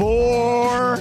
4.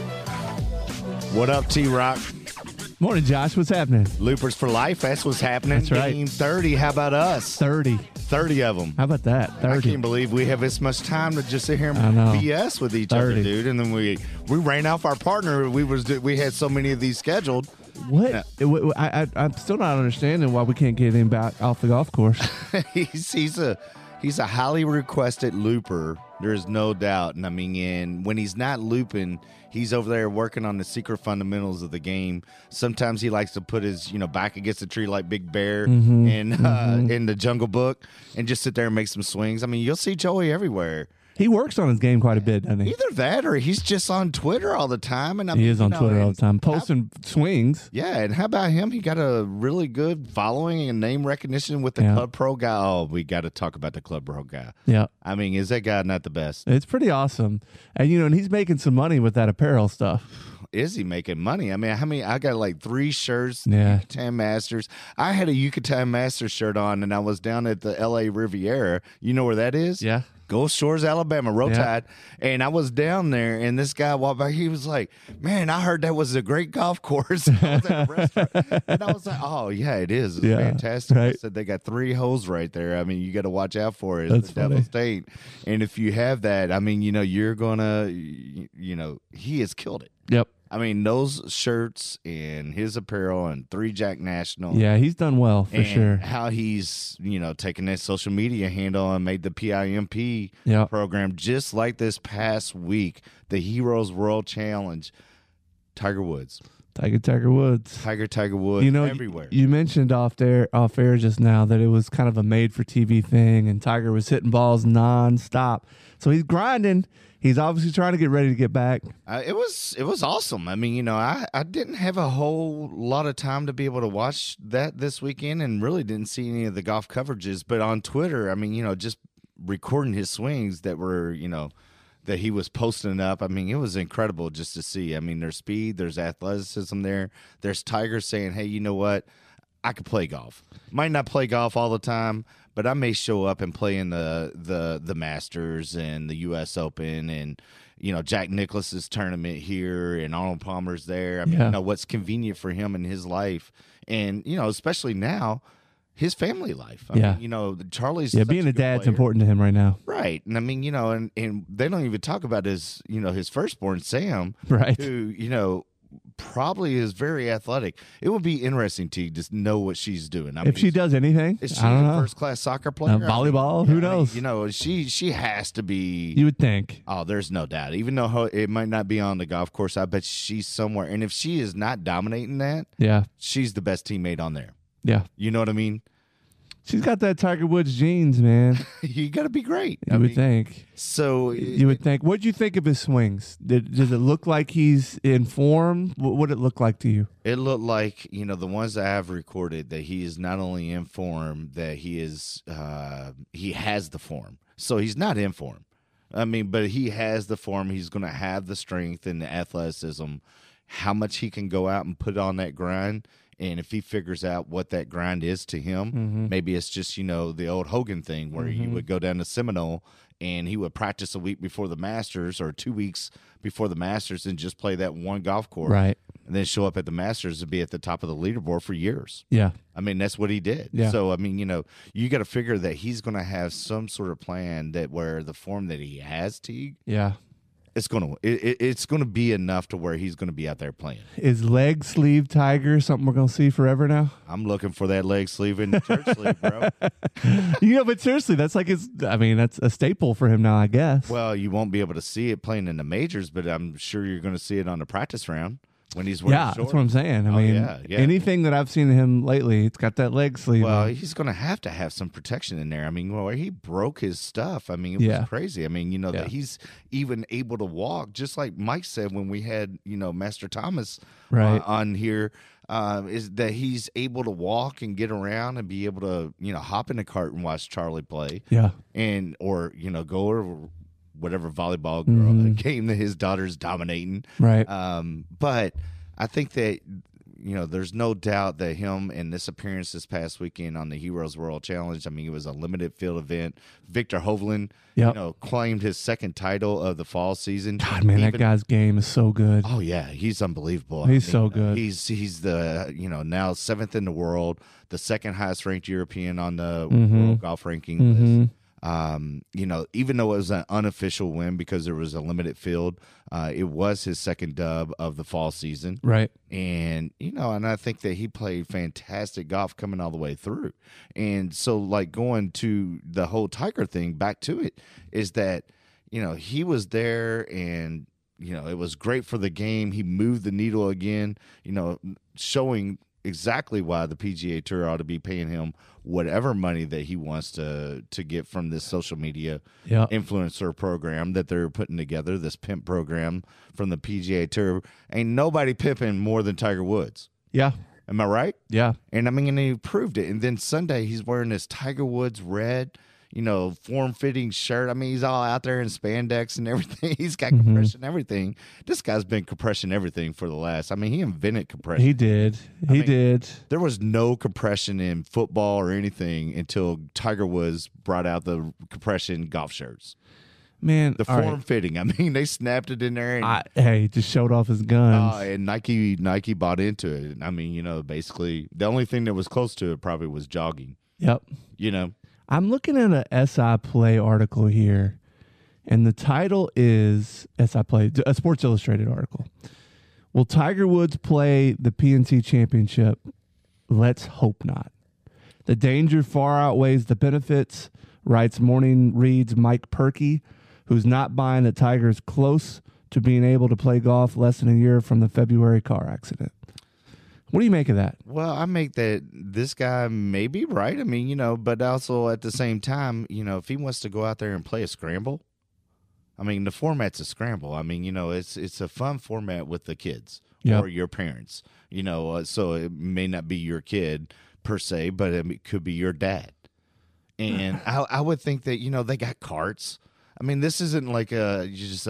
What up, T-Rock? Morning, Josh. What's happening? Loopers for life. That's what's happening. That's right. Game 30. How about us? 30. 30 of them. How about that? 30. I can't believe we have this much time to just sit here and I know. BS with each other, 30. dude. And then we ran off our partner. We had so many of these scheduled. What? I'm still not understanding why we can't get him back off the golf course. He's a highly requested looper. There's no doubt. And I mean, when he's not looping, he's over there working on the secret fundamentals of the game. Sometimes he likes to put his, back against the tree like Big Bear in the Jungle Book and just sit there and make some swings. I mean, you'll see Joey everywhere. He works on his game quite a bit, doesn't he? Either that or he's just on Twitter all the time. And He is on Twitter all the time, posting swings. Yeah, and how about him? He got a really good following and name recognition with the Club Pro guy. Oh, we got to talk about the Club Pro guy. Yeah. I mean, is that guy not the best? It's pretty awesome. And, and he's making some money with that apparel stuff. Is he making money? I mean, I got like 3 shirts, Yeah. Yucatan Masters. I had a Yucatan Masters shirt on, and I was down at the L.A. Riviera. You know where that is? Yeah. Gulf Shores, Alabama, Row Tide. And I was down there, and this guy walked by. He was like, man, I heard that was a great golf course. I was at a restaurant. And I was like, oh, yeah, it is. It's fantastic. Right. I said they got 3 holes right there. I mean, you got to watch out for it. It's That's the funny. Devil State. And if you have that, I mean, you're going to, he has killed it. Yep. I mean, those shirts and his apparel and 3 Jack National. Yeah, he's done well for and sure. how he's, taken that social media handle and made the PIMP Yeah. program just like this past week, the Heroes World Challenge. Tiger Woods. Tiger Woods. Tiger Woods everywhere. You mentioned off air just now that it was kind of a made-for-TV thing, and Tiger was hitting balls nonstop. So he's grinding. He's obviously trying to get ready to get back. It was awesome. I mean, I didn't have a whole lot of time to be able to watch that this weekend and really didn't see any of the golf coverages. But on Twitter, I mean, just recording his swings that were, that he was posting up. I mean, it was incredible just to see. I mean, there's speed, there's athleticism there. There's Tiger saying, hey, you know what? I could play golf. Might not play golf all the time, but I may show up and play in the Masters and the U.S. Open and, Jack Nicklaus's tournament here and Arnold Palmer's there. I mean, what's convenient for him in his life and, especially now, his family life. I mean, Charlie's being a dad's important to him right now. Right. And I mean, and they don't even talk about his firstborn, Sam, right? Who, probably is very athletic. It would be interesting to just know what she's doing. I mean, if she does anything, is she I don't a know. first-class soccer player? Volleyball? Who knows? She has to be. You would think. Oh, there's no doubt. Even though it might not be on the golf course, I bet she's somewhere. And if she is not dominating that, she's the best teammate on there. Yeah. You know what I mean? She's got that Tiger Woods genes, man. You got to be great. You would think. So you would think. What'd you think of his swings? Does it look like he's in form? What did it look like to you? It looked like, the ones that I have recorded, that he is not only in form, that he is he has the form. So he's not in form. I mean, but he has the form. He's going to have the strength and the athleticism. How much he can go out and put on that grind. And if he figures out what that grind is to him, maybe it's just, the old Hogan thing where he would go down to Seminole and he would practice a week before the Masters or 2 weeks before the Masters and just play that one golf course. Right. And then show up at the Masters and be at the top of the leaderboard for years. Yeah. I mean, that's what he did. Yeah. So, I mean, you got to figure that he's going to have some sort of plan that where the form that he has, Teague. Yeah. It's gonna be enough to where he's gonna be out there playing. Is leg sleeve Tiger something we're gonna see forever now? I'm looking for that leg sleeve in the church sleeve, bro. But seriously, that's that's a staple for him now, I guess. Well, you won't be able to see it playing in the majors, but I'm sure you're gonna see it on the practice round. When he's wearing shorts. That's what I'm saying. I mean, anything that I've seen of him lately, it's got that leg sleeve. Well, on. he's going to have some protection in there. I mean, he broke his stuff. I mean, it was crazy. I mean, that he's even able to walk, just like Mike said when we had, Master Thomas on here, is that he's able to walk and get around and be able to, hop in the cart and watch Charlie play. Yeah. And, or, go over whatever volleyball game that his daughter's dominating. Right. But I think that, there's no doubt that him and this appearance this past weekend on the Heroes World Challenge, I mean, it was a limited field event. Victor Hovland, claimed his second title of the fall season. God, man, that guy's game is so good. Oh, yeah, he's unbelievable. He's so good. He's the, now 7th in the world, the second highest ranked European on the World Golf Ranking list. Even though it was an unofficial win because there was a limited field, it was his second dub of the fall season. Right. And, and I think that he played fantastic golf coming all the way through. And so, like, going to the whole Tiger thing, back to it, is that, he was there and, it was great for the game. He moved the needle again, showing exactly why the PGA Tour ought to be paying him whatever money that he wants to get from this social media influencer program that they're putting together, this pimp program from the PGA Tour. Ain't nobody pimping more than Tiger Woods. Yeah. Am I right? Yeah. And I mean, and he proved it. And then Sunday, he's wearing this Tiger Woods red, form-fitting shirt. I mean, he's all out there in spandex and everything. He's got compression and everything. This guy's been compression everything for the last. I mean, he invented compression. He did. He did. There was no compression in football or anything until Tiger Woods brought out the compression golf shirts. Man, the form-fitting. I mean, they snapped it in there. And, he just showed off his guns. And Nike bought into it. I mean, basically, the only thing that was close to it probably was jogging. Yep. I'm looking at a SI Play article here, and the title is SI Play, a Sports Illustrated article. Will Tiger Woods play the PNC Championship? Let's hope not. The danger far outweighs the benefits, writes Morning Read's Mike Perkey, who's not buying that Tiger is close to being able to play golf less than a year from the February car accident. What do you make of that? Well, I make that this guy may be right. I mean, but also at the same time, if he wants to go out there and play a scramble, I mean, the format's a scramble. I mean, it's a fun format with the kids or your parents, so it may not be your kid per se, but it could be your dad. And I would think that, they got carts. I mean, this isn't like a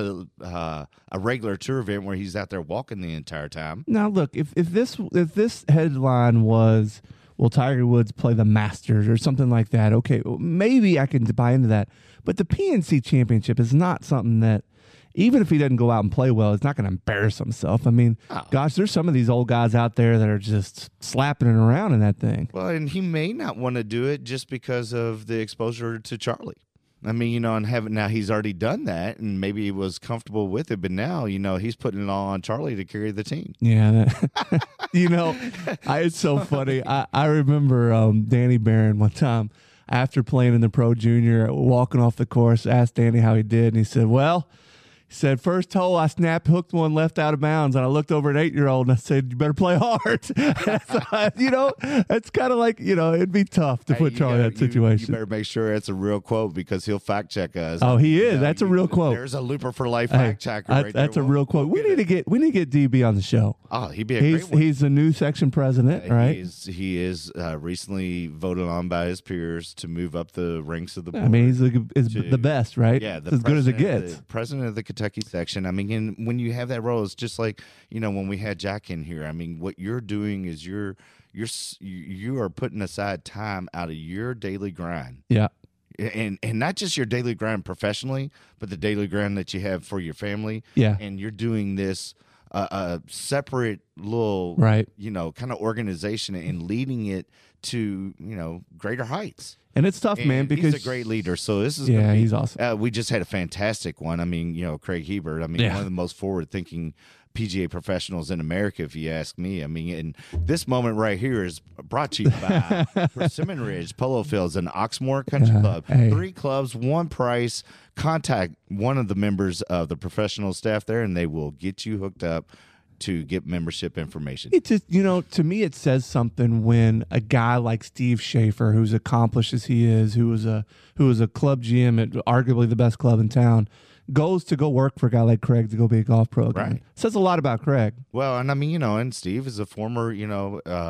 regular tour event where he's out there walking the entire time. Now, look, if this headline was, will Tiger Woods play the Masters or something like that, okay, well, maybe I can buy into that. But the PNC Championship is not something that, even if he doesn't go out and play well, he's not going to embarrass himself. I mean, gosh, there's some of these old guys out there that are just slapping it around in that thing. Well, and he may not want to do it just because of the exposure to Charlie. I mean, and now he's already done that, and maybe he was comfortable with it, but now, he's putting it all on Charlie to carry the team. Yeah. It's so funny. I remember Danny Barron one time after playing in the Pro Junior, walking off the course, asked Danny how he did, and he said, first hole, I hooked one left out of bounds, and I looked over at an 8-year-old, and I said, you better play hard. It's kind of like, it'd be tough to put Charlie in that situation. You better make sure it's a real quote because he'll fact check us. Oh, he is. That's a real quote. There's a Looper for Life fact checker right there. That's a real quote. We need to get DB on the show. Oh, he'd be a great one. He's the new section president, right? He is recently voted on by his peers to move up the ranks of the board. I mean, he's the best, right? Yeah, as good as it gets. The president of the Kentucky section. I mean, and when you have that role, it's just like, when we had Jack in here. I mean, what you're doing is you are putting aside time out of your daily grind. Yeah. And not just your daily grind professionally, but the daily grind that you have for your family. Yeah. And you're doing this a separate little, right, kind of organization and leading it to, greater heights. And it's tough, man, because he's a great leader. So this is he's awesome. We just had a fantastic one. I mean, Craig Hebert. I mean, one of the most forward-thinking PGA professionals in America, if you ask me. I mean, and this moment right here is brought to you by Persimmon Ridge Polo Fields and Oxmoor Country Club. Hey. 3 clubs, 1 price. Contact one of the members of the professional staff there, and they will get you hooked up to get membership information. It just, to me, it says something when a guy like Steve Schaefer, who's accomplished as he is, who was a club GM at arguably the best club in town, goes to go work for a guy like Craig to go be a golf pro again. Right. Says a lot about Craig. Well, and I mean, and Steve is a former,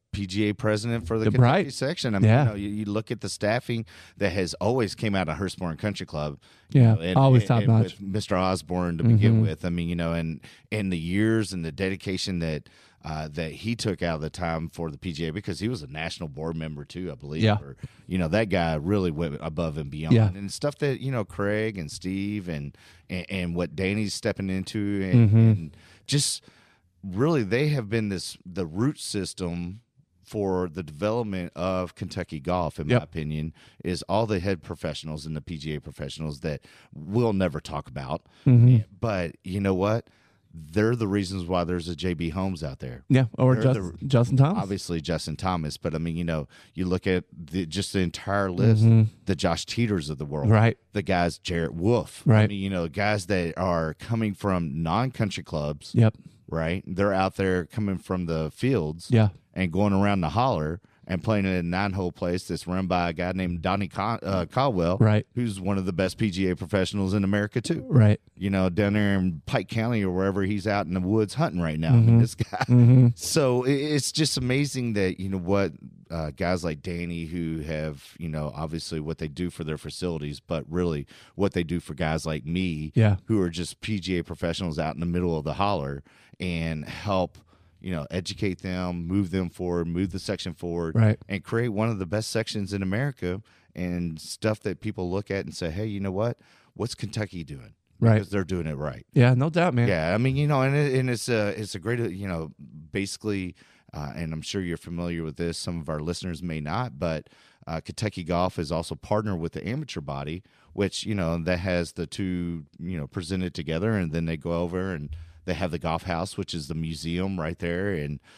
PGA president for the Right. Kentucky section. I mean, Yeah. you look at the staffing that has always came out of Hurstbourne Country Club. Yeah, And, always top and notch. with Mr. Osborne to begin with. I mean, and the years and the dedication that he took out of the time for the PGA, because he was a national board member too, I believe. Yeah. Or, that guy really went above and beyond. Yeah. And stuff that Craig and Steve and what Danny's stepping into, Mm-hmm. and just really they have been the root system for the development of Kentucky golf, in my opinion, is all the head professionals and the PGA professionals that we'll never talk about. Mm-hmm. But you know what? They're the reasons why there's a JB Holmes out there. Yeah, or They're Justin Thomas. Obviously, Justin Thomas. But, I mean, you look at just the entire list, the Josh Teeters of the world. Right. The guys, Jarrett Wolf. Right. I mean, guys that are coming from non-country clubs. Yep. Right? They're out there coming from the fields. Yeah. And going around the holler and playing in a 9-hole place that's run by a guy named Donnie Caldwell, Right. who's one of the best PGA professionals in America too. Right. Down there in Pike County or wherever he's out in the woods hunting right now. I mean, this guy. So it's just amazing that what guys like Danny, who have obviously what they do for their facilities, but really what they do for guys like me, who are just PGA professionals out in the middle of the holler and help educate them, move them forward, move the section forward, right, and create one of the best sections in America, and stuff that people look at and say, hey, you know what? What's Kentucky doing? Right. Because they're doing it right. Yeah, no doubt, man. Yeah, I mean, and it's a great, basically, and I'm sure you're familiar with this. Some of our listeners may not, but Kentucky Golf is also partnered with the amateur body, which, that has the two, presented together, and then they go over and they have the golf house, which is the museum right there,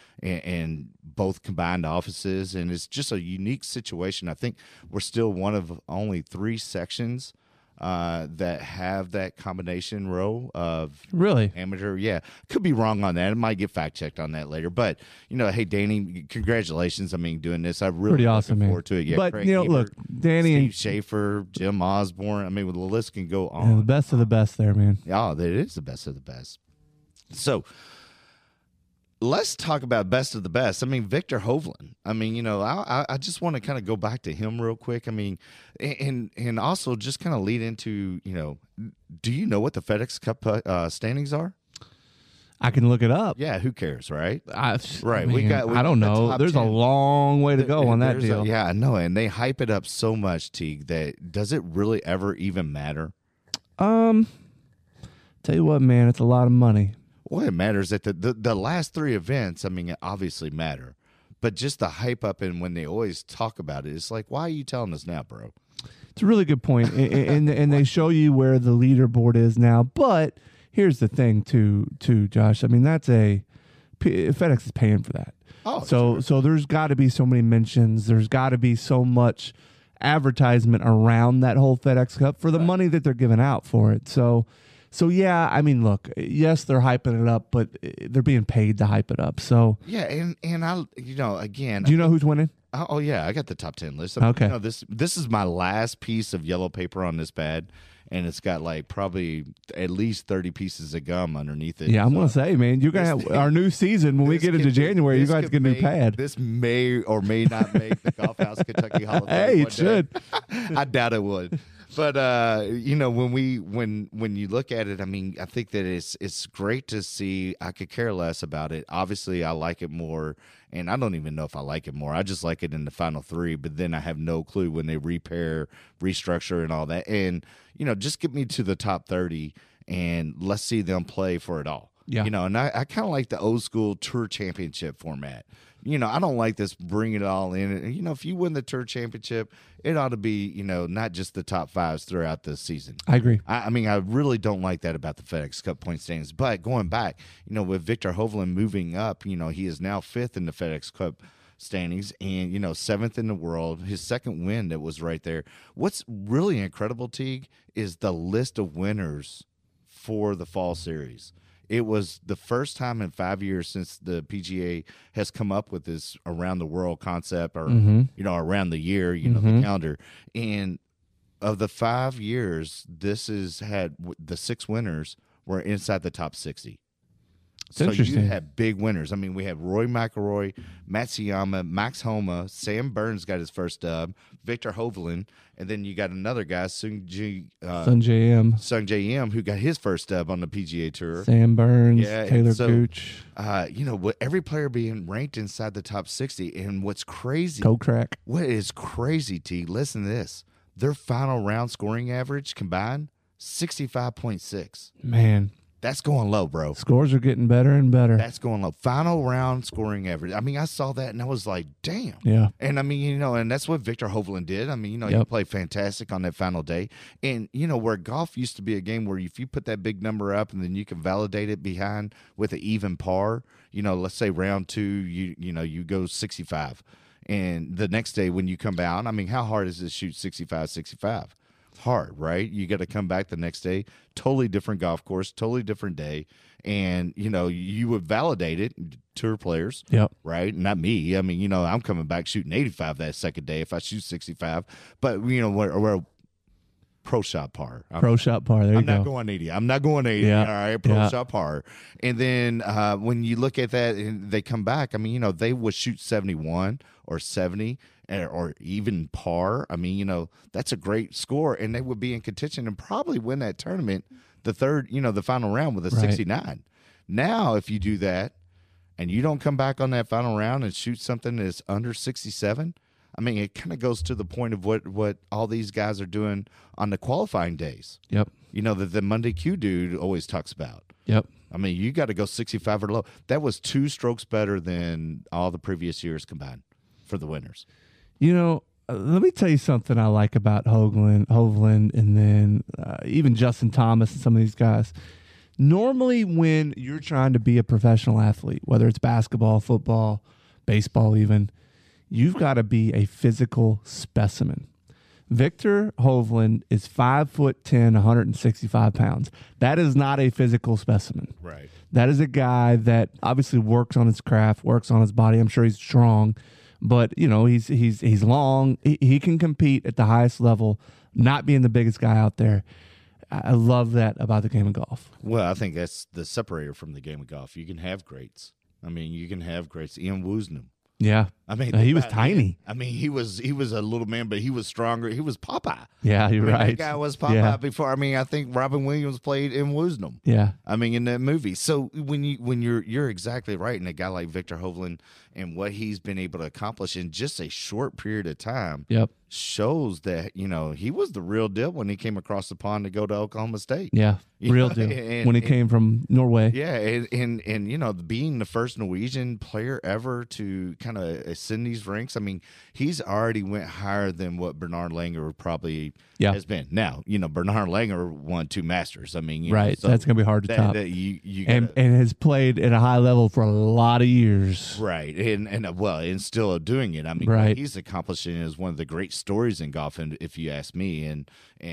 and both combined offices, and it's just a unique situation. I think we're still one of only 3 sections that have that combination row of really amateur. Yeah, could be wrong on that. I might get fact checked on that later. But hey, Danny, congratulations! I mean, doing this, I really pretty awesome, looking man. forward to it. Yeah, but Craig look, Ebert, Danny Steve and Schaefer, Jim Osborne. I mean, the list can go on. the best of the best there, man. Yeah, it is the best of the best. So let's talk about best of the best. I mean, Viktor Hovland. I mean, I just want to kind of go back to him real quick. I mean, and also just kind of lead into, do you know what the FedEx Cup standings are? I can look it up. Yeah, who cares, right? Right. We got I don't know. There's 10. a long way to go on that deal. Yeah, I know. And they hype it up so much, Teague, that does it really ever even matter? Tell you what, man, it's a lot of money. Well, it matters that the last 3 events, I mean, obviously matter. But just the hype up, and when they always talk about it, it's like, why are you telling us now, bro? It's a really good point. and they show you where the leaderboard is now. But here's the thing, too, Josh. I mean, FedEx is paying for that. Oh, so there's got to be so many mentions. There's got to be so much advertisement around that whole FedEx Cup for the money that they're giving out for it. So yeah, I mean, look, yes, they're hyping it up, but they're being paid to hype it up. So yeah, and I, again, do you know who's winning? Oh yeah, I got the top 10 list. Okay, this is my last piece of yellow paper on this pad, and it's got like probably at least 30 pieces of gum underneath it. Yeah, I'm gonna say, man, you're gonna have our new season when we get into January. You guys get a new pad. This may or may not make the Golf House Kentucky Hall of Fame. Hey, it should. I doubt it would. But when you look at it, I mean, I think that it's great to see. I could care less about it. Obviously, I like it more, and I don't even know if I like it more. I just like it in the final 3, but then I have no clue when they repair, restructure, and all that. And just get me to the top 30, and let's see them play for it all. Yeah. And I kind of like the old school tour championship format. I don't like this bring it all in. If you win the tour championship, it ought to be, not just the top 5s throughout the season. I agree. I mean, I really don't like that about the FedEx Cup point standings. But going back, with Viktor Hovland moving up, he is now 5th in the FedEx Cup standings and, 7th in the world. His second win that was right there. What's really incredible, Teague, is the list of winners for the fall series. It was the first time in 5 years since the PGA has come up with this around the world concept, or around the year, the calendar. And of the 5 years, this has had the 6 winners were inside the top 60. So interesting. you have big winners. I mean, we have Roy McIlroy, Matsuyama, Max Homa, Sam Burns got his first dub, Victor Hovland, and then you got another guy, Sung Jae M, who got his first dub on the PGA Tour. Sam Burns, Yeah, Taylor so, Gooch. Every player being ranked inside the top 60. And what's crazy, Kokrak. what is crazy, T, listen to this. Their final round scoring average combined, 65.6. Man. That's going low, bro. Scores are getting better and better. That's going low. Final round scoring average. I mean, I saw that and I was like, damn. Yeah. And I mean, and that's what Victor Hovland did. I mean, he played fantastic on that final day. And, where golf used to be a game where if you put that big number up and then you can validate it behind with an even par, let's say round 2, you go 65. And the next day when you come out, I mean, how hard is it to shoot 65? Hard, right? You got to come back the next day, totally different golf course, totally different day, and you would validate it. Tour players, right? Not me. I mean, I'm coming back shooting 85 that second day if I shoot 65. But we're pro shot par. Pro shot par. There you go. I'm not going 80. Yeah. All right, pro shot par. And then when you look at that and they come back, I mean, they would shoot 71 or 70. Or even par. I mean, that's a great score, and they would be in contention and probably win that tournament, the final round with a 69. Now, if you do that and you don't come back on that final round and shoot something that's under 67, I mean, it kind of goes to the point of what all these guys are doing on the qualifying days. Yep. That the Monday Q dude always talks about. Yep. I mean, you got to go 65 or low. That was 2 strokes better than all the previous years combined for the winners. Let me tell you something I like about Hovland, and then even Justin Thomas and some of these guys. Normally, when you're trying to be a professional athlete, whether it's basketball, football, baseball even, you've got to be a physical specimen. Victor Hovland is 5'10", 165 pounds. That is not a physical specimen. Right. That is a guy that obviously works on his craft, works on his body. I'm sure he's strong. But, he's long. He can compete at the highest level, not being the biggest guy out there. I love that about the game of golf. Well, I think that's the separator from the game of golf. You can have greats. I mean, you can have greats. Ian Woosnam. Yeah. I mean, he was tiny. I mean, he was a little man, but he was stronger. He was Popeye. Yeah, you're right. That guy was Popeye before. I mean, I think Robin Williams played in Woosnam. Yeah. I mean, in that movie. So when you're exactly right, and a guy like Victor Hovland and what he's been able to accomplish in just a short period of time, shows that he was the real deal when he came across the pond to go to Oklahoma State. Yeah, real deal. When he came from Norway. Yeah, and being the first Norwegian player ever to kind of ascend these ranks. I mean, he's already went higher than what Bernard Langer probably has been. Now, Bernard Langer won 2 Masters. I mean, right, so that's gonna be hard to top. And has played at a high level for a lot of years. Right, and still doing it. I mean, what he's accomplishing is one of the great stories in golf, and if you ask me, and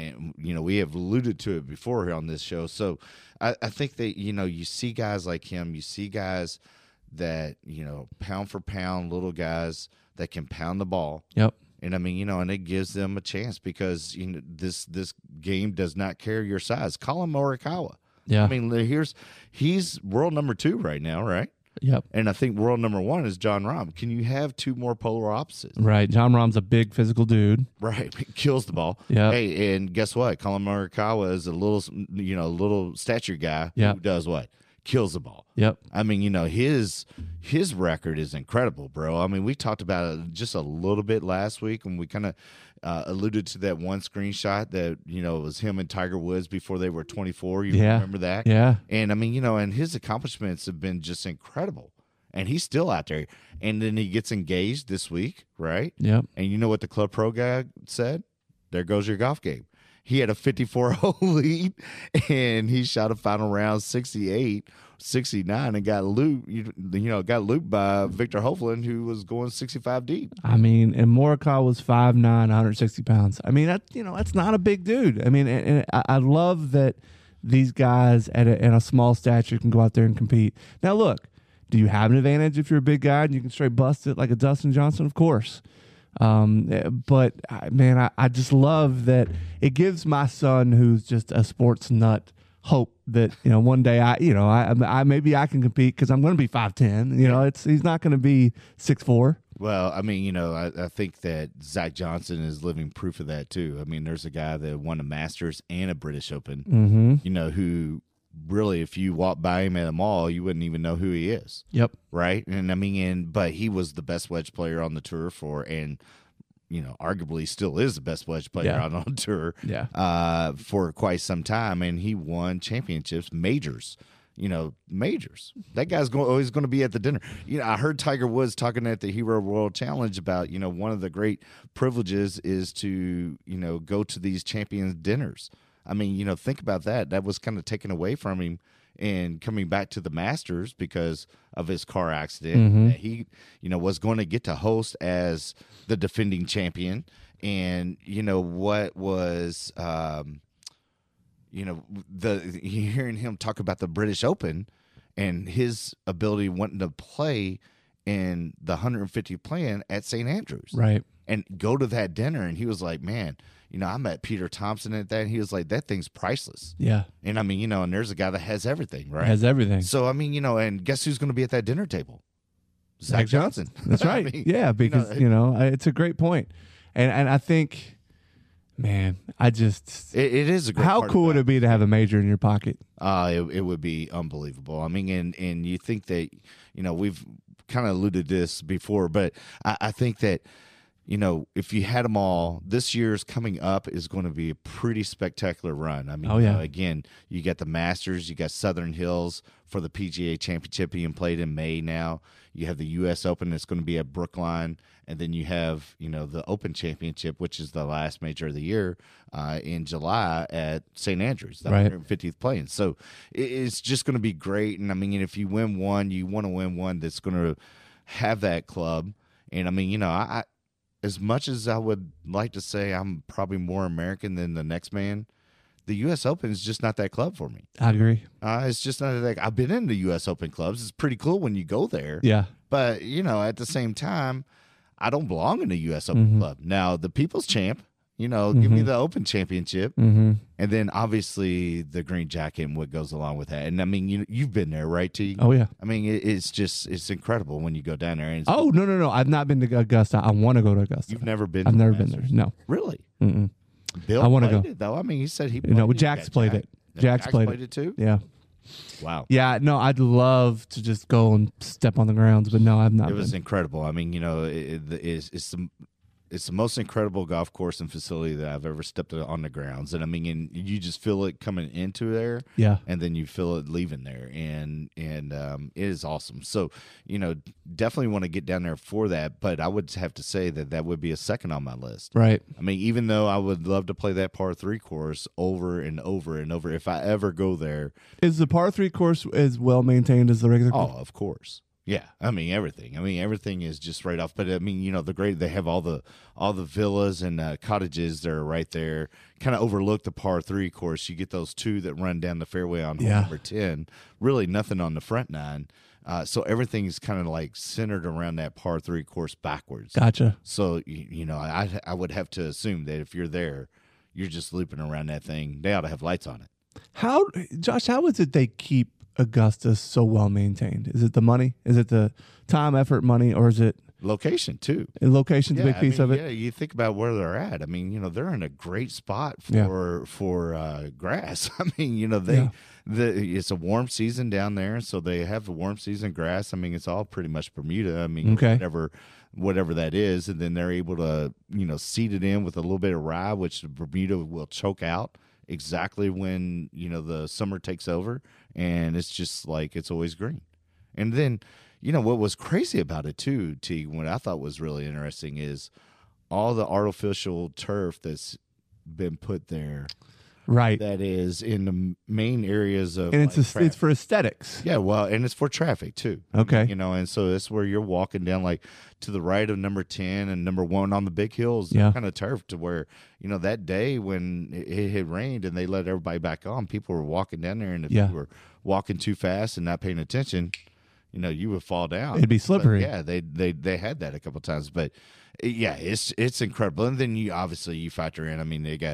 we have alluded to it before here on this show. So I think that you see guys like him, you see guys that pound for pound, little guys that can pound the ball. Yep. And I mean, and it gives them a chance because this game does not care your size. Colin Morikawa. Yeah. I mean, he's world number 2 right now, right? Yep. And I think world number 1 is Jon Rahm. Can you have 2 more polar opposites? Right. Jon Rahm's a big physical dude. Right. Kills the ball. Yeah. Hey, and guess what? Colin Morikawa is a little stature guy who does what? Kills the ball. Yep. I mean, his record is incredible, bro. I mean, we talked about it just a little bit last week when we kind of alluded to that one screenshot that, it was him and Tiger Woods before they were 24. You remember that? Yeah. And I mean, and his accomplishments have been just incredible. And he's still out there. And then he gets engaged this week, right? Yep. And you know what the Club Pro guy said? There goes your golf game. He had a 54-hole lead, and he shot a final round 68, 69, and got looped by Victor Hovland, who was going 65 deep. I mean, and Morikawa was 5'9", 160 pounds. I mean, that's not a big dude. I mean, and I love that these guys at a small stature can go out there and compete. Now, look, do you have an advantage if you're a big guy and you can straight bust it like a Dustin Johnson? Of course. But man, I just love that it gives my son, who's just a sports nut, hope that one day I maybe I can compete because I'm going to be 5'10". He's not going to be 6'4". Well, I mean, I think that Zach Johnson is living proof of that too. I mean, there's a guy that won a Masters and a British Open, who really, if you walk by him at a mall, you wouldn't even know who he is. Yep. Right. And I mean, but he was the best wedge player on the tour and arguably still is the best wedge player out on tour for quite some time. And he won championships, majors. Majors. That guy's always going to be at the dinner. I heard Tiger Woods talking at the Hero World Challenge about, one of the great privileges is to, go to these champions dinners. I mean, think about that. That was kind of taken away from him and coming back to the Masters because of his car accident. He, was going to get to host as the defending champion. And, what was hearing him talk about the British Open and his ability wanting to play in the 150 plan at St. Andrews. Right. And go to that dinner. And he was like, man, I met Peter Thompson at that. And he was like, that thing's priceless. Yeah. And I mean, and there's a guy that has everything, right? Has everything. So, I mean, and guess who's going to be at that dinner table? Zach Johnson. That's right. I mean, because, it's a great point. And I think... Man, it is a great how part cool would it be to have a major in your pocket? It would be unbelievable. I mean, and you think that, we've kind of alluded to this before, but I think that, if you had them all, this year's coming up is going to be a pretty spectacular run. I mean, again, you got the Masters, you got Southern Hills for the PGA Championship being played in May now. You have the U.S. Open that's going to be at Brookline. And then you have, the Open Championship, which is the last major of the year, in July at St. Andrews, the 150th playing. So it's just going to be great. And, I mean, if you win one, you want to win one that's going to have that club. And, I mean, I as much as I would like to say I'm probably more American than the next man, the U.S. Open is just not that club for me. I agree. It's just not that. I've been in the U.S. Open clubs. It's pretty cool when you go there. Yeah. But, at the same time, I don't belong in the U.S. Open club. Now, the People's Champ, give me the Open Championship. And then, obviously, the green jacket and what goes along with that. And, I mean, you've been there, right, T? Oh, yeah. I mean, it's incredible when you go down there. And no. I've not been to Augusta. I want to go to Augusta. You've never been I've never been there. No. Really? Mm-mm. Bill I want to go. It, though. I mean, he said he played Jack's played it. Jack's played it too? Yeah. Wow. Yeah, no, I'd love to just go and step on the grounds, but no, I've not. It was incredible. I mean, it's the most incredible golf course and facility that I've ever stepped on the grounds. And I mean, you just feel it coming into there. Yeah. And then you feel it leaving there. And it is awesome. So, definitely want to get down there for that. But I would have to say that would be a second on my list. Right. I mean, even though I would love to play that par 3 course over and over and over, if I ever go there. Is the par 3 course as well maintained as the regular course? Oh, of course. Yeah, I mean everything. I mean everything is just right off. But I mean, they have all the villas and cottages that are right there. Kind of overlook the par 3 course. You get those two that run down the fairway on hole number 10. Really nothing on the front 9. So everything is kind of like centered around that par 3 course backwards. Gotcha. So I would have to assume that if you're there, you're just looping around that thing. They ought to have lights on it. Josh? How is it they keep Augusta so well maintained? Is it the money? Is it the time, effort, money, or is it location too? And location's a big piece of it. Yeah, you think about where they're at. I mean, they're in a great spot for grass. I mean, it's a warm season down there, so they have the warm season grass. I mean, it's all pretty much Bermuda. I mean, whatever that is, and then they're able to seed it in with a little bit of rye, which Bermuda will choke out exactly when the summer takes over, and it's just like it's always green. And then what was crazy about it too, T, what I thought was really interesting is all the artificial turf that's been put there, right? That is in the main areas of, and it's for aesthetics. Yeah, well, and it's for traffic too. Okay, and so that's where you're walking down, like to the right of number 10 and number 1 on the big hills, kind of turf to where that day when it had rained and they let everybody back on, people were walking down there, and if you were walking too fast and not paying attention, you would fall down. It'd be slippery. But they had that a couple times, but yeah, it's incredible. And then you factor in, I mean, they got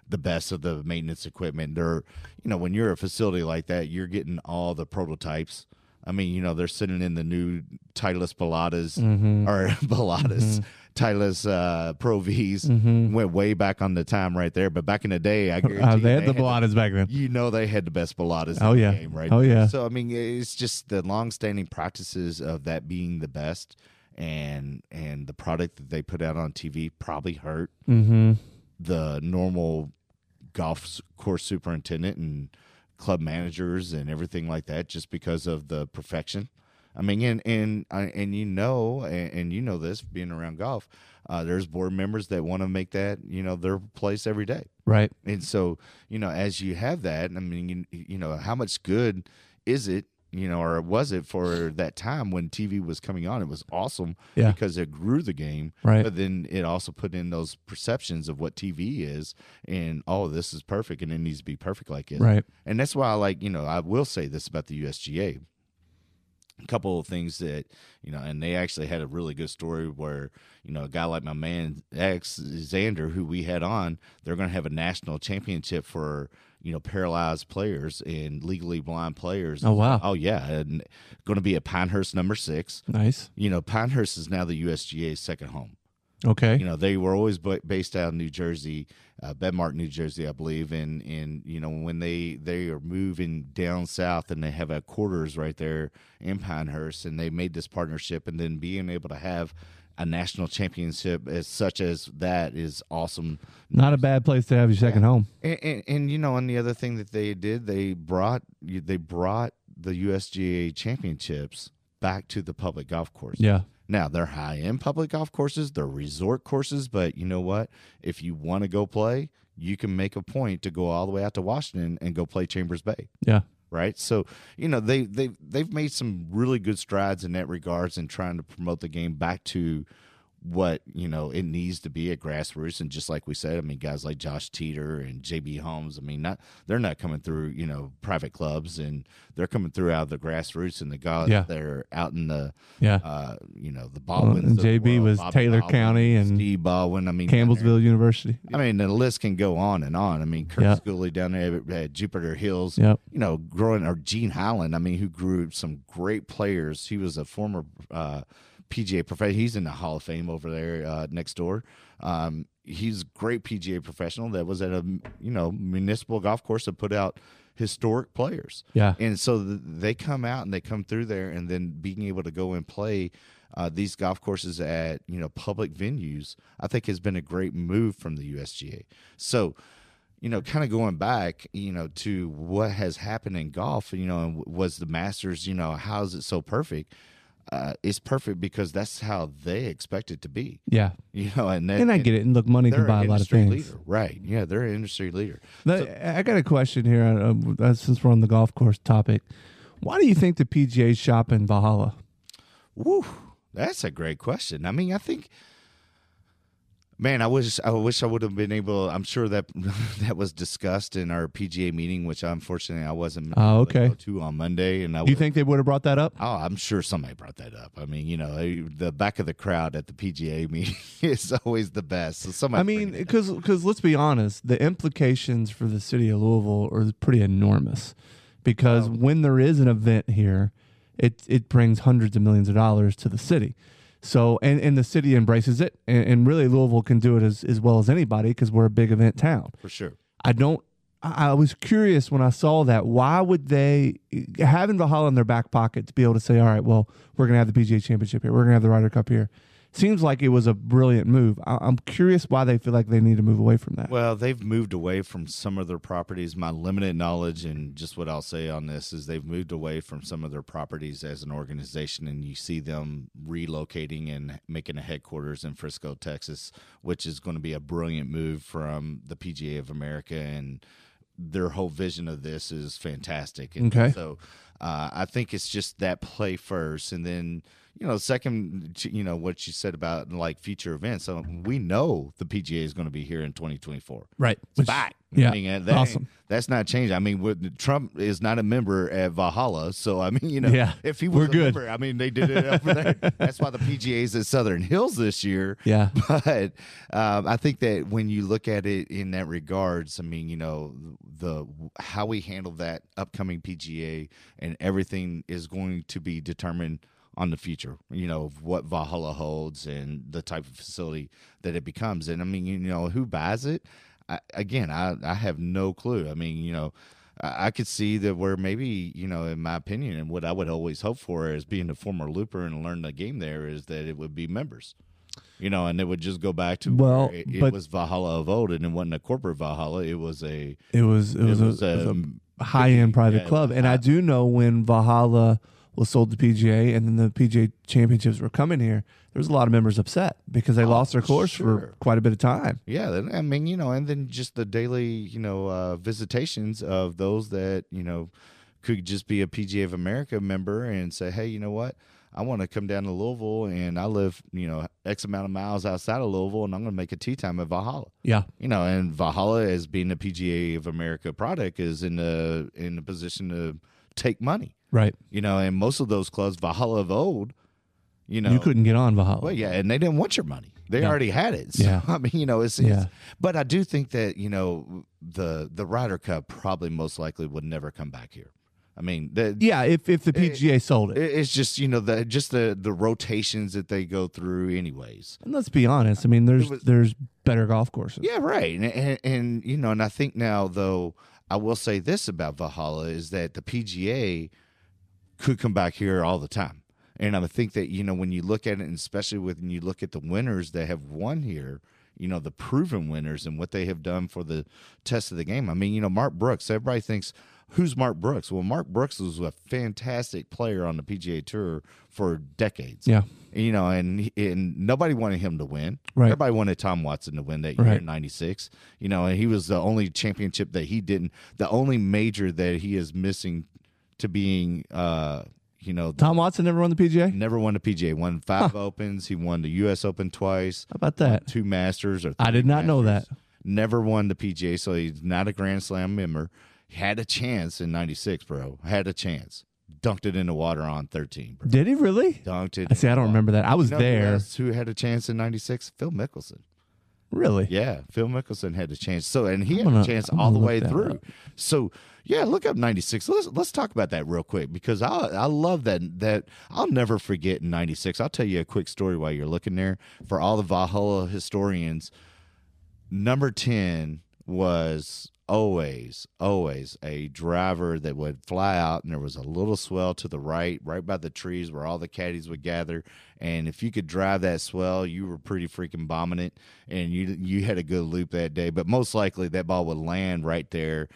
the best of the maintenance equipment. They're, when you're a facility like that, you're getting all the prototypes. I mean, they're sitting in the new Titleist Pilates or Pilates, Titleist Pro Vs. Went way back on the time right there. But back in the day, I guarantee they had the Pilates back then. They had the best Pilates in the game, right? Oh, yeah. So, I mean, it's just the long-standing practices of that being the best and the product that they put out on TV probably hurt the normal golf course superintendent and club managers and everything like that, just because of the perfection. I mean, and you know this being around golf, there's board members that want to make that their place every day, right? And so as you have that, I mean, how much good is it? Or was it for that time when TV was coming on? It was awesome because it grew the game, right? But then it also put in those perceptions of what TV is, and this is perfect, and it needs to be perfect like it, right? And that's why I will say this about the USGA. A couple of things that and they actually had a really good story where a guy like my man X Xander, who we had on, they're going to have a national championship for paralyzed players and legally blind players. Oh wow! Oh yeah, and going to be at Pinehurst number 6. Nice. Pinehurst is now the USGA's second home. Okay. They were always based out of New Jersey, Bedmark, New Jersey, I believe. And when they are moving down south and they have a quarters right there in Pinehurst, and they made this partnership, and then being able to have a national championship as such as that is awesome. Not a bad place to have your second home. And and the other thing that they did, they brought the USGA championships back to the public golf course. Yeah. Now, they're high-end public golf courses, they're resort courses, but you know what? If you want to go play, you can make a point to go all the way out to Washington and go play Chambers Bay. Yeah. Right? So, they've made some really good strides in that regards in trying to promote the game back to what it needs to be at grassroots. And just like we said, I mean, guys like Josh Teeter and JB Holmes, I mean, they're not coming through private clubs, and they're coming through out of the grassroots, and the guys that are out in the the Baldwins. And JB was Bobby Taylor Baldwin, County and Steve Baldwin. I mean, Campbellsville University. I mean, the list can go on and on. I mean, Kirk Schooley down there at Jupiter Hills. Yep. Or Gene Highland. I mean, who grew some great players. He was a former PGA professional. He's in the Hall of Fame over there next door. He's a great PGA professional that was at a municipal golf course that put out historic players. Yeah, and so they come out and they come through there, and then being able to go and play these golf courses at public venues, I think has been a great move from the USGA. So, kind of going back, to what has happened in golf, and was the Masters, how is it so perfect? It's perfect because that's how they expect it to be. Yeah. And I get it. And look, money can buy a lot of things. Leader. Right. Yeah, they're an industry leader. I got a question here since we're on the golf course topic. Why do you think the PGA shop in Valhalla? Woo, that's a great question. I mean, I think, man, I wish I would have been able. I'm sure that that was discussed in our PGA meeting, which unfortunately I wasn't able to go to on Monday. And do you think they would have brought that up? Oh, I'm sure somebody brought that up. I mean, the back of the crowd at the PGA meeting is always the best. So somebody. I mean, because let's be honest, the implications for the city of Louisville are pretty enormous. Because when there is an event here, it brings hundreds of millions of dollars to the city. So, and the city embraces it, and really Louisville can do it as well as anybody because we're a big event town. For sure. I was curious when I saw that. Why would they, having Valhalla in their back pocket to be able to say, all right, well, we're going to have the PGA Championship here. We're going to have the Ryder Cup here. Seems like it was a brilliant move. I'm curious why they feel like they need to move away from that. Well, they've moved away from some of their properties. My limited knowledge and just what I'll say on this is they've moved away from some of their properties as an organization, and you see them relocating and making a headquarters in Frisco, Texas, which is going to be a brilliant move from the PGA of America, and their whole vision of this is fantastic. And okay. So I think it's just that play first, and then second, what you said about like future events. So we know the PGA is going to be here in 2024. Right. It's back. Yeah. I mean, Awesome. That's not changed. I mean, Trump is not a member at Valhalla. So, I mean, Yeah, if he was we're a good. member, I mean, they did it over there. That's why the PGA is at Southern Hills this year. Yeah. But I think that when you look at it in that regards, I mean, how we handle that upcoming PGA and everything is going to be determined on the future, of what Valhalla holds and the type of facility that it becomes. And I mean, who buys it? I have no clue. I mean, I could see that where maybe, in my opinion, and what I would always hope for as being a former looper and learn the game there is that it would be members, and it would just go back to it was Valhalla of old, and it wasn't a corporate Valhalla. It was a high end private club. And I do know when Valhalla was sold to PGA and then the PGA championships were coming here, there was a lot of members upset because they lost their course for quite a bit of time. Yeah, I mean, and then just the daily, visitations of those that, could just be a PGA of America member and say, hey, you know what? I want to come down to Louisville and I live, X amount of miles outside of Louisville and I'm going to make a tee time at Valhalla. Yeah. And Valhalla as being a PGA of America product is in the position to take money. Right. And most of those clubs, Valhalla of old, you couldn't get on Valhalla. Well, yeah, and they didn't want your money. They already had it. So, yeah. I mean, it's but I do think that, the Ryder Cup probably most likely would never come back here. I mean, if the PGA sold it. It's just, the rotations that they go through anyways. And let's be honest. I mean, there's better golf courses. Yeah, right. And and I think now, though, I will say this about Valhalla is that the PGA could come back here all the time. And I think that, when you look at it, and especially when you look at the winners that have won here, the proven winners and what they have done for the test of the game. I mean, Mark Brooks, everybody thinks, who's Mark Brooks? Well, Mark Brooks was a fantastic player on the PGA Tour for decades. Yeah. And nobody wanted him to win. Right. Everybody wanted Tom Watson to win that year in '96. And he was the only championship that he didn't, the only major that he is missing to being, Tom Watson never won the PGA? Never won the PGA. Won 5 Opens. He won the U.S. Open twice. How about that? 2 Masters. I did not know that. Never won the PGA, so he's not a Grand Slam member. Had a chance in '96, bro. Had a chance. Dunked it in the water on 13, bro. Did he really? Dunked it. I see. I don't remember that. I was there. Who had a chance in '96? Phil Mickelson. Really? Yeah, Phil Mickelson had a chance. So, and he had a chance all the way through. Up. So, yeah, look up '96. Let's talk about that real quick because I love that I'll never forget in '96. I'll tell you a quick story while you're looking there for all the Valhalla historians. Number 10 was always a driver that would fly out, and there was a little swell to the right by the trees where all the caddies would gather. And if you could drive that swell, you were pretty freaking bombing it, and you had a good loop that day. But most likely that ball would land right there.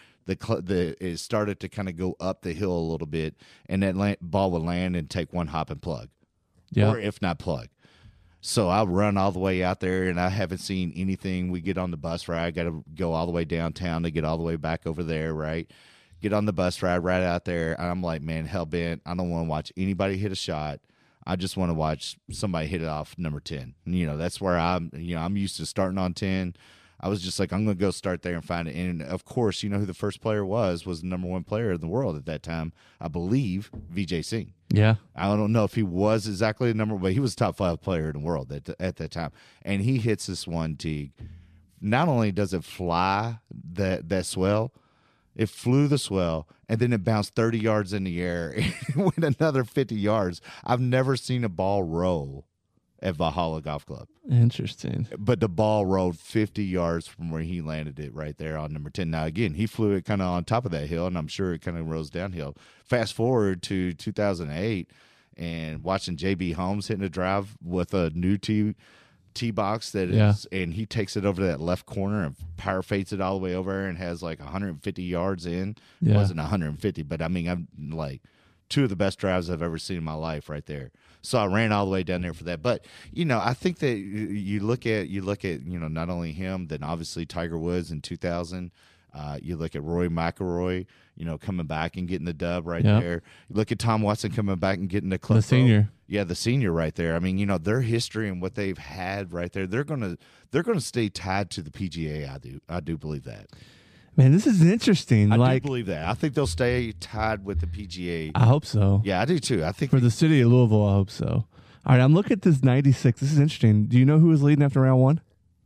It started to kind of go up the hill a little bit, and that ball would land and take one hop and plug, or if not plug. So I run all the way out there, and I haven't seen anything. We get on the bus ride. I got to go all the way downtown to get all the way back over there, right? Get on the bus ride right out there. And I'm like, man, hell bent. I don't want to watch anybody hit a shot. I just want to watch somebody hit it off number 10. That's where I'm used to starting on 10. I was just like, I'm going to go start there and find it. And, of course, who the first player was the number 1 player in the world at that time, I believe, Vijay Singh. Yeah. I don't know if he was exactly the number, but he was a top 5 player in the world at that time. And he hits this one tee. Not only does it fly that swell, it flew the swell, and then it bounced 30 yards in the air and went another 50 yards. I've never seen a ball roll at Valhalla Golf Club. Interesting. But the ball rolled 50 yards from where he landed it right there on number 10. Now, again, he flew it kind of on top of that hill, and I'm sure it kind of rose downhill. Fast forward to 2008 and watching J.B. Holmes hitting a drive with a new tee box and he takes it over to that left corner and power fades it all the way over and has like 150 yards in. It wasn't 150, but I mean, I'm like 2 of the best drives I've ever seen in my life right there. So I ran all the way down there for that. But, I think that you look at not only him, then obviously Tiger Woods in 2000. You look at Rory McIlroy, coming back and getting the dub right Yep. there. You look at Tom Watson coming back and getting the club. The senior. Yeah, the senior right there. I mean, their history and what they've had right there, they're gonna stay tied to the PGA. I do believe that. Man, this is interesting. I do believe that. I think they'll stay tied with the PGA. I hope so. Yeah, I do too. I think For the city of Louisville, I hope so. All right, I'm looking at this 96. This is interesting. Do you know who was leading after round one?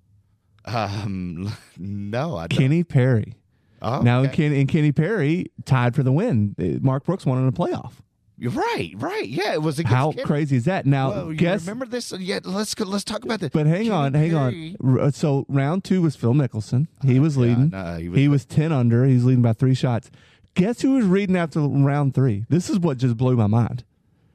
No, I don't. Kenny Perry. Oh, Now, okay. Kenny Perry tied for the win. Mark Brooks won in a playoff. You're right. Yeah, it was against How Kenny. crazy is that? Now, Well, you guess. remember this? Yeah, let's talk about this. But hang Kenny on. Perry- So round two was Phil Mickelson. He was leading. no, he was 10 under. He's leading by 3 shots. Guess who was leading after round 3? This is what just blew my mind.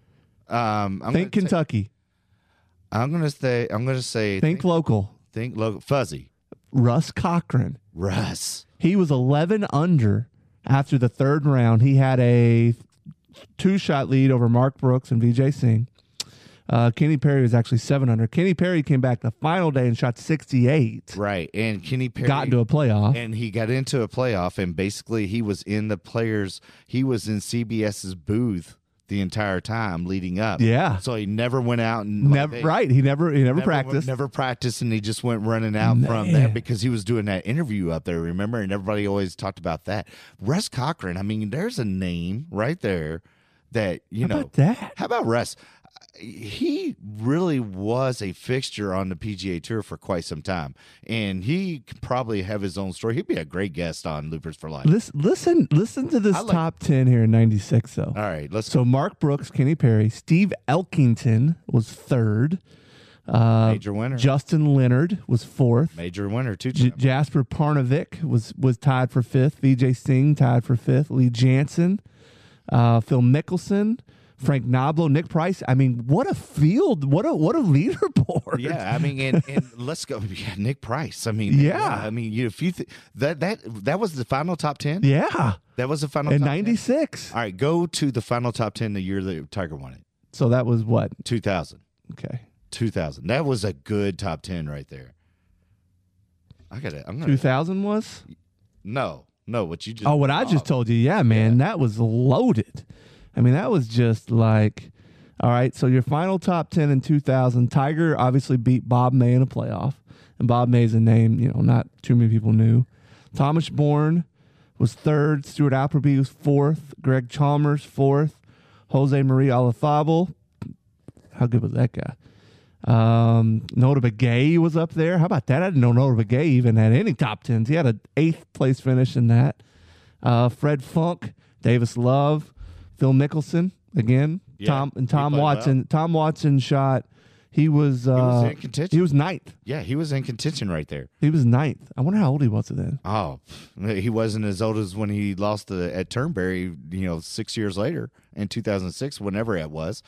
Think Kentucky. I'm gonna say. Think local. Think local. Fuzzy. Russ Cochran. Russ. He was 11 under after the third round. He had a 2-shot lead over Mark Brooks and Vijay Singh. Kenny Perry was actually 7 under. Kenny Perry came back the final day and shot 68. Right, and Kenny Perry Got into a playoff. and he got into a playoff, and basically he was in He was in CBS's booth the entire time leading up. Yeah. So he never went out and Right. He never practiced. Never practiced, and he just went running out from that because he was doing that interview up there, remember? And everybody always talked about that. Russ Cochran, I mean, there's a name right there that, How about that? How about Russ? He really was a fixture on the PGA Tour for quite some time, and he could probably have his own story. He'd be a great guest on Loopers for Life. Listen to this top 10 here in 96, though. All right, let's So Mark Brooks, Kenny Perry, Steve Elkington was third. Major winner. Justin Leonard was fourth. Major winner, too. Jasper Parnevik was tied for fifth. Vijay Singh tied for fifth. Lee Jansen, Phil Mickelson, Frank Noblo, Nick Price. I mean, what a field! What a leaderboard! Yeah, I mean, and let's go. Yeah, Nick Price. I mean, Yeah. I mean, if you that was the final top 10. Yeah, That was the final in top 10? '96. All right, go to the final top 10 the year that Tiger won it. So that was what? 2000. Okay, 2000. That was a good top 10 right there. I got it. I'm gonna 2000 was. No, what you just Oh, what I just told you. Yeah, man, that was loaded. I mean, that was just like, all right. So your final top 10 in 2000. Tiger obviously beat Bob May in a playoff, and Bob May's a name not too many people knew. Thomas Bourne was third. Stuart Appleby was fourth. Greg Chalmers fourth. Jose Maria Olazabal. How good was that guy? Nota Begay was up there. How about that? I didn't know Nota Begay even had any top 10s. He had an 8th place finish in that. Fred Funk, Davis Love, Phil Mickelson again. Yeah, Tom he Watson. played Tom Watson shot. He was in contention. He was ninth. Yeah, he was in contention right there. He was ninth. I wonder how old he was then. Oh, he wasn't as old as when he lost at Turnberry, 6 years later in 2006, whenever it was.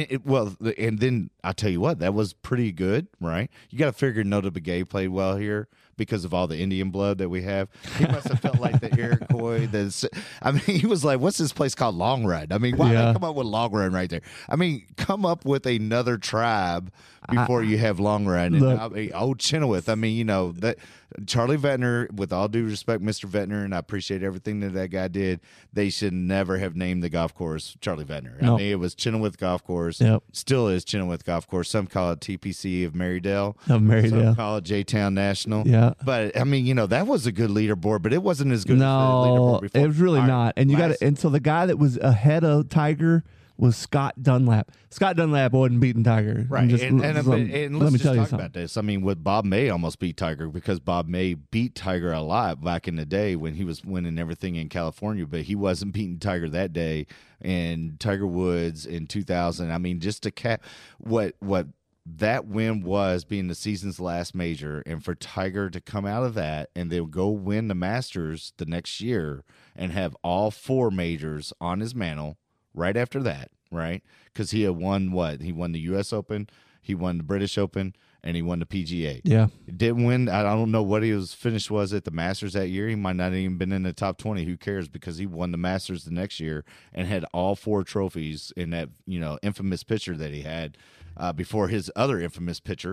And then I'll tell you what, that was pretty good, right? You got to figure Nota Begay played well here because of all the Indian blood that we have. He must have felt like the Iroquois. I mean, he was like, what's this place called? Long Run. I mean, why not come up with Long Run right there? I mean, come up with another tribe before you have Long Run. And old Chenoweth. I mean, that Charlie Vettner, with all due respect, Mr. Vettner, and I appreciate everything that guy did, they should never have named the golf course Charlie Vettner. No. I mean, it was Chenoweth Golf Course. Yep. Still is Chenoweth Golf Course. Some call it TPC of Marydale. Marydale. Some call it J-Town National. Yeah. But, I mean, that was a good leaderboard, but it wasn't as good as the No, leaderboard before. it was really All right, not. And and so the guy that was ahead of Tiger was Scott Dunlap. Scott Dunlap wasn't beating Tiger. Right, Let and me let's just tell you talk something. about this. I mean, with Bob May almost beat Tiger because Bob May beat Tiger a lot back in the day when he was winning everything in California, but he wasn't beating Tiger that day. And Tiger Woods in 2000, I mean, just to cap what that win was, being the season's last major, and for Tiger to come out of that and then go win the Masters the next year and have all 4 majors on his mantle right after that, right? Because he had won what? He won the U.S. Open, he won the British Open, and he won the PGA. Yeah. He didn't win. I don't know what his finish was at the Masters that year. He might not have even been in the top 20. Who cares? Because he won the Masters the next year and had all 4 trophies in that infamous picture that he had before his other infamous picture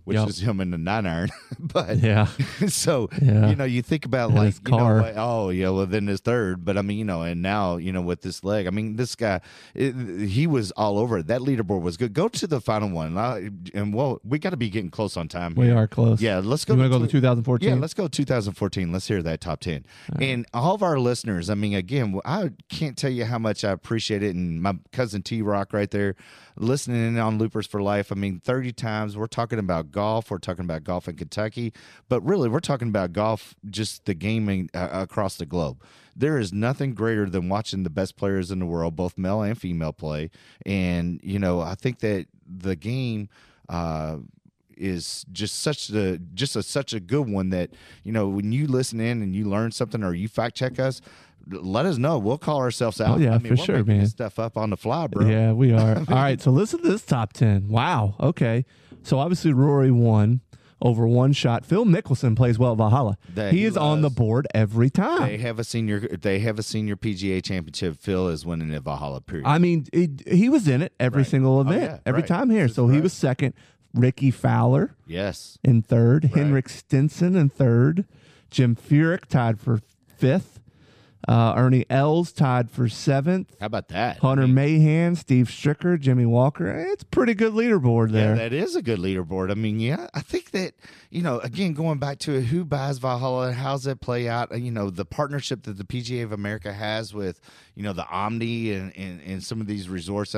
which is him in the 9-iron. But so you think about and like his car. Well then his third. But I mean, and now with this leg, I mean, this guy, he was all over it. That leaderboard was good. Go to the final one, and we got to be getting close on time. We are close. Yeah, let's go. You want to go to 2014? Yeah, let's go 2014. Let's hear that top 10. And all of our listeners, I mean, again, I can't tell you how much I appreciate it. And my cousin T-Rock right there listening in on Loopers for Life. I mean, 30 times we're talking about golf. We're talking about golf in Kentucky. But really, we're talking about golf, just the gaming across the globe. There is nothing greater than watching the best players in the world, both male and female, play. And, I think that the game is just such a good one that, when you listen in and you learn something or you fact check us, let us know. We'll call ourselves out. Oh, yeah, I mean, for sure, man. This stuff up on the fly, bro. Yeah, we are. All right, so listen to this top 10. Wow. Okay. So obviously Rory won over one shot. Phil Mickelson plays well at Valhalla. He is on the board every time. They have a senior PGA championship. Phil is winning at Valhalla, period. I mean, he was in it every single event, every time here. So he was second. Ricky Fowler. Yes. In third. Henrik Stenson in third. Jim Furyk tied for fifth. Ernie Els tied for seventh. How about that? Hunter Mahan, Steve Stricker, Jimmy Walker. It's a pretty good leaderboard there. Yeah, that is a good leaderboard. I mean, I think that, again, going back to who buys Valhalla, how's that play out? The partnership that the PGA of America has with, the Omni and some of these resorts.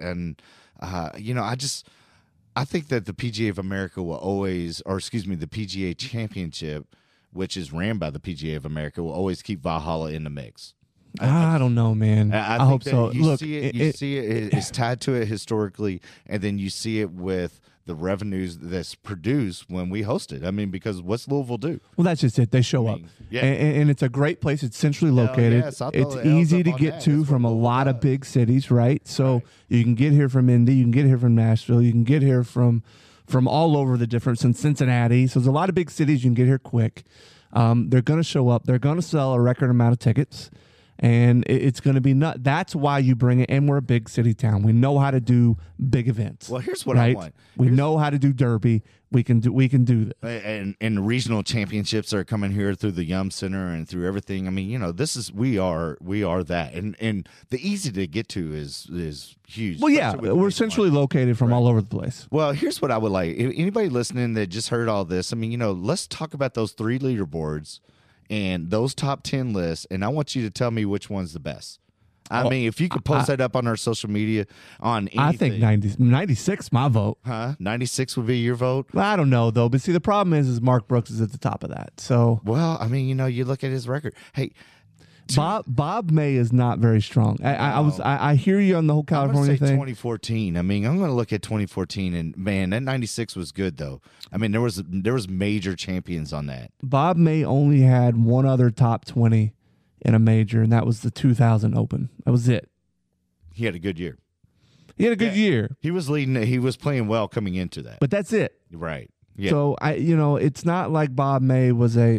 I think that the PGA of America will always, the PGA Championship, which is ran by the PGA of America, will always keep Valhalla in the mix. I don't know, man. I hope so. You see it. It's tied to it historically, and then you see it with the revenues that's produced when we host it. I mean, because what's Louisville do? Well, that's just it. They show up. Yeah. And it's a great place. It's centrally located. Yes, it's easy to get to from a lot of big cities, right? So you can get here from Indy. You can get here from Nashville. You can get here from all over the different, since Cincinnati. So there's a lot of big cities. You can get here quick. They're going to show up. They're going to sell a record amount of tickets. And it's going to be That's why you bring it. And we're a big city town. We know how to do big events. Well, here's what I want. We know how to do Derby. We can do this. And the regional championships are coming here through the Yum Center and through everything. I mean, we are that. And the easy to get to is huge. Well, yeah, we're centrally located from all over the place. Well, here's what I would like. If anybody listening that just heard all this, I mean, let's talk about those 3 leaderboards and those top 10 lists, and I want you to tell me which one's the best. I mean, if you could post that up on our social media on anything. I think 96, my vote. 96 would be your vote? I don't know, though. But see, the problem is Mark Brooks is at the top of that. So, well, I mean, you look at his record. Hey, Bob May is not very strong. I hear you on the whole California thing. 2014. I mean, I'm going to look at 2014, and man, that 96 was good though. I mean, there was major champions on that. Bob May only had one other top 20 in a major, and that was the 2000 Open. That was it. He had a good year. He had a good year. He was leading. He was playing well coming into that. But that's it. Right. Yeah. So it's not like Bob May was a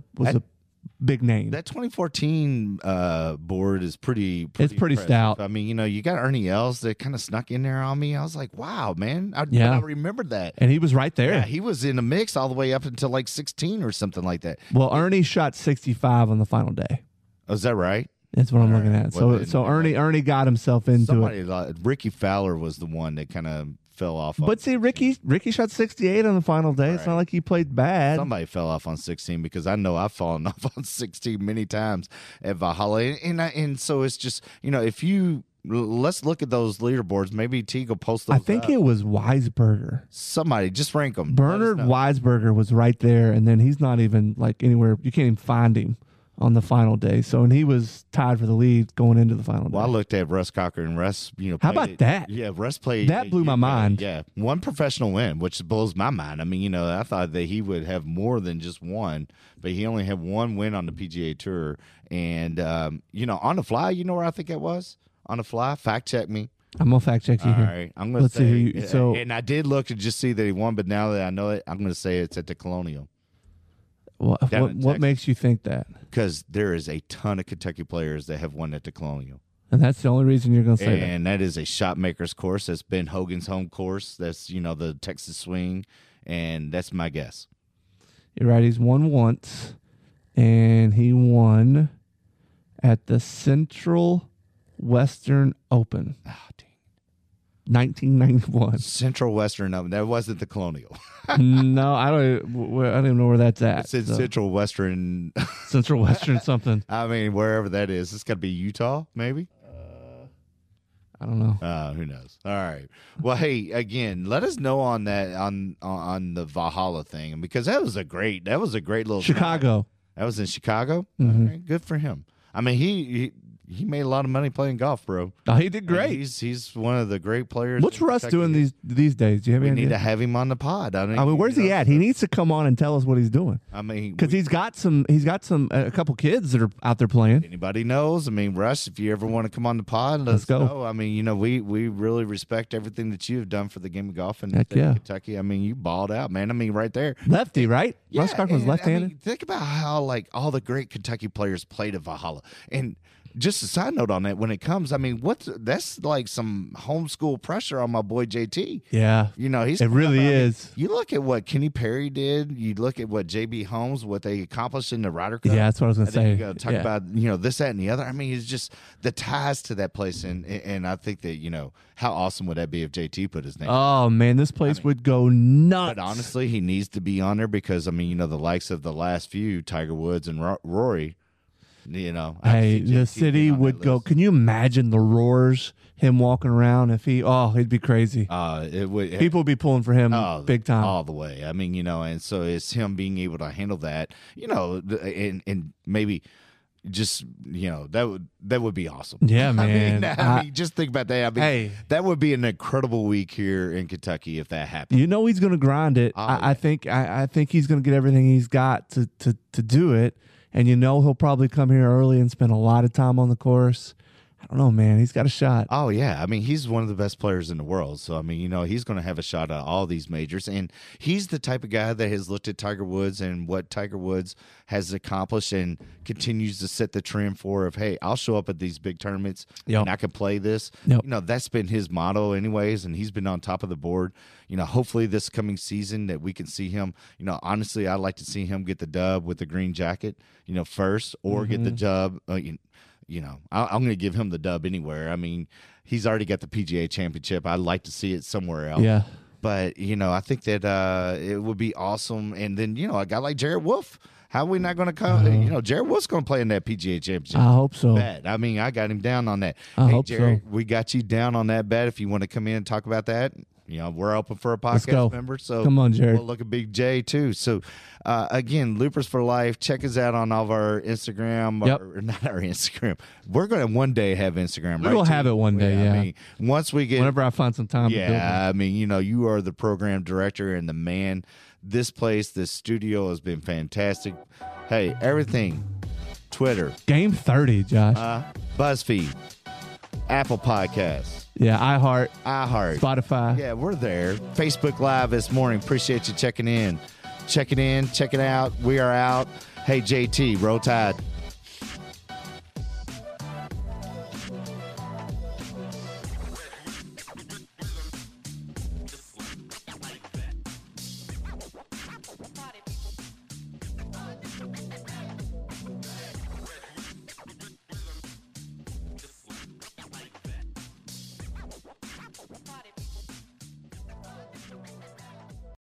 big name. That 2014 board is pretty it's pretty stout. I mean, you got Ernie Els that kind of snuck in there on me. I was like, wow, man. I remembered that. And he was right there. Yeah, he was in the mix all the way up until like 16 or something like that. Well, Ernie shot 65 on the final day. Oh, is that right? That's what I'm looking at. So Ernie got himself into it. Ricky Fowler was the one that kind of fell off. But see, Ricky shot 68 on the final day. Right. It's not like he played bad. Somebody fell off on 16 because I know I've fallen off on 16 many times at Valhalla. And so it's just, if you let's look at those leaderboards. Maybe Teague will post those. I think it was Weisberger. Somebody just rank them. Bernard Weisberger was right there, and then he's not even like anywhere. You can't even find him on the final day. So, and he was tied for the lead going into the final day. Well, I looked at Russ Cocker, and Russ, how about that? Yeah, Russ played. That blew my mind. Yeah, one professional win, which blows my mind. I mean, I thought that he would have more than just one, but he only had one win on the PGA Tour. And, on the fly, where I think it was? On the fly? Fact check me. I'm going to fact check you All here. right. I'm going to say. And I did look to just see that he won, but now that I know it, I'm going to say it's at the Colonial. What makes you think that? Because there is a ton of Kentucky players that have won at the Colonial. And that's the only reason you're going to say that. And that is a shot maker's course. That's Ben Hogan's home course. That's, the Texas swing. and that's my guess. You're right. He's won once, and he won at the Central Western Open. Oh, dang. 1991. Central Western Open. That wasn't the Colonial. No, I don't even know where that's at. It's in Central Western. Central Western something. I mean, wherever that is. It's got to be Utah, maybe? I don't know. Who knows? All right. Well, hey, again, let us know on that on the Valhalla thing, because that was a great little Chicago. That was in Chicago. Mhm. All right, good for him. I mean, he made a lot of money playing golf, bro. Oh, he did great. He's one of the great players. What's in Russ Kentucky. doing these days? Do you have We any need idea? to have him on the pod. I mean, where's he at? He needs to come on and tell us what he's doing. I mean, Because he's got a couple kids that are out there playing. Anybody knows? I mean, Russ, if you ever want to come on the pod, Let's go. know. I mean, we really respect everything that you have done for the game of golf in the Heck state of yeah. Kentucky. I mean, you balled out, man. I mean, right there. Lefty, right? Russ Yeah, Cochran's and, left-handed. I mean, think about how like all the great Kentucky players played at Valhalla. And just a side note on that, when it comes, I mean, that's like some homeschool pressure on my boy JT. Yeah. You know, It really is. You look at what Kenny Perry did. You look at what JB Holmes, what they accomplished in the Ryder Cup. Yeah, that's what I was going to say. You got to talk about this, that, and the other. I mean, it's just the ties to that place, and I think that how awesome would that be if JT put his name. Oh man, this place would go nuts. But honestly, he needs to be on there because I mean, the likes of the last few, Tiger Woods and Rory. Hey, the city would go. Can you imagine the roars? Him walking around, if he'd be crazy. It would. People would be pulling for him big time, all the way. I mean, and so it's him being able to handle that, and maybe just that would be awesome. Yeah, man. I mean, just think about that. I mean, hey, that would be an incredible week here in Kentucky if that happened. He's going to grind it. I think he's going to get everything he's got to do it. And he'll probably come here early and spend a lot of time on the course. I don't know, man. He's got a shot. Oh, yeah. I mean, he's one of the best players in the world. So, I mean, he's going to have a shot at all these majors. And he's the type of guy that has looked at Tiger Woods and what Tiger Woods has accomplished and continues to set the trend for hey, I'll show up at these big tournaments and I can play this. Yep. That's been his motto anyways, and he's been on top of the board. Hopefully this coming season that we can see him. Honestly, I'd like to see him get the dub with the green jacket, first, or get the dub. I'm going to give him the dub anywhere. I mean, he's already got the PGA Championship. I'd like to see it somewhere else. Yeah. But, I think that it would be awesome. And then, a guy like Jared Wolf, how are we not going to come? Jared Wolf's going to play in that PGA Championship. I hope so. Bet. I mean, I got him down on that. I hope Jared, so. We got you down on that bet. If you want to come in and talk about that, we're open for a podcast member. So come on, Jared. We'll look at Big J too. So, again, Loopers for Life. Check us out on all of our Instagram. Yep. Or not our Instagram. We're going to one day have Instagram. We'll have it one day. Yeah. I mean, once we get, whenever I find some time. Yeah. To build it. I mean, you are the program director and the man. This place, this studio has been fantastic. Hey, everything. Twitter. Game 30, Josh. BuzzFeed. Apple Podcasts. Yeah, iHeart. Spotify. Yeah, we're there. Facebook Live this morning. Appreciate you checking in. Check it out. We are out. Hey, JT, roll tide.